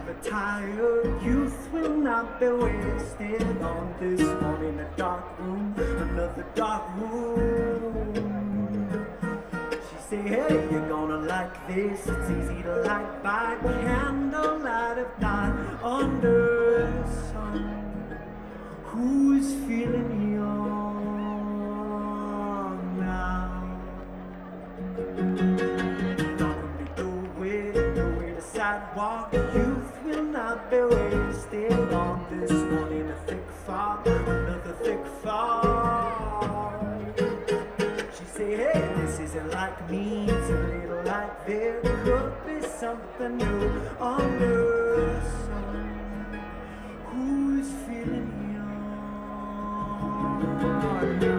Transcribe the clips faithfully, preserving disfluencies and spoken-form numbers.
never tired. Youth will not be wasted on this one in a dark room, another dark room. She say, hey, you're gonna like this. It's easy to light by candlelight of night under the sun. Who's feeling young now? Sidewalk, youth will not be wasted on this one in a thick fog, another thick fog. She say, hey, this isn't like me, it's a little like there could be something new under the sun. Who's feeling young now?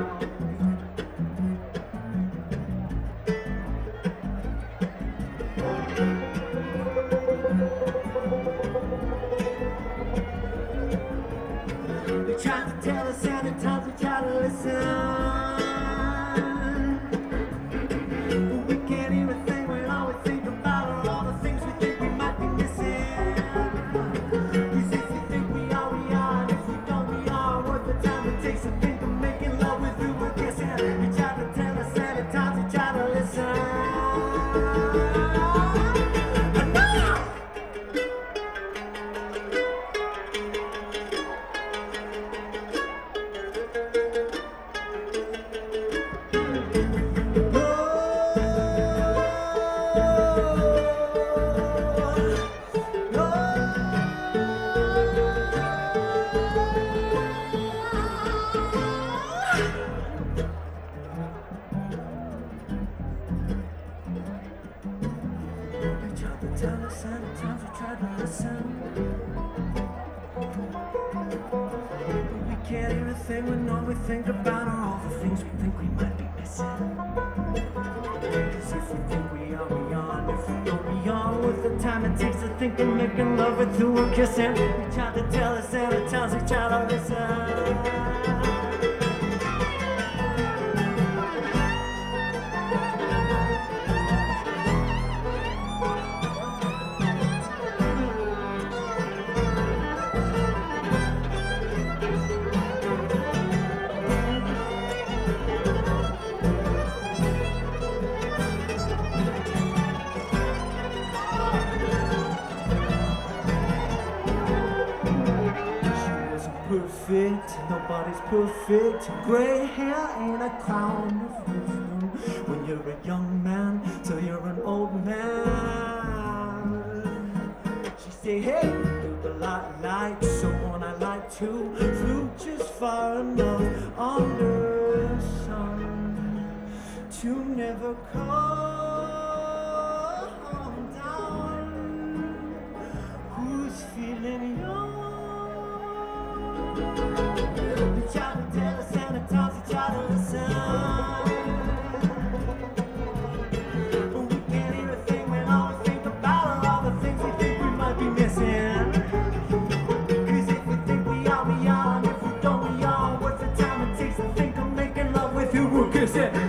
They try to tell us and at times we try to listen, but we can't hear a thing when all we think about are all the things we think we might be missing. Cause if we think we are, we are, and if we don't, we are worth the time it takes to think of making love with who we're kissing. They try to tell us and at times we try to listen. Tell us and at times we try to listen, but we can't hear a thing when all we think about are all the things we think we might be missing. Cause if we think we are, we are, and if we don't, we are worth the time it takes to think of making love with who we're kissing. We try to tell us and at times we try to listen. Perfect, nobody's perfect. Gray hair ain't a crown of wisdom when you're a young man till you're an old man. She say, hey, look a lot like someone I like to flew just far enough under the sun to never come down. Who's feeling young? They try to tell us and at times they try to listen, but we can't hear a thing when all we think about are all the things we think we might be missing. Cause if we think we are, we are, and if we don't, we are worth the time it takes to think of making love with who we're kissing.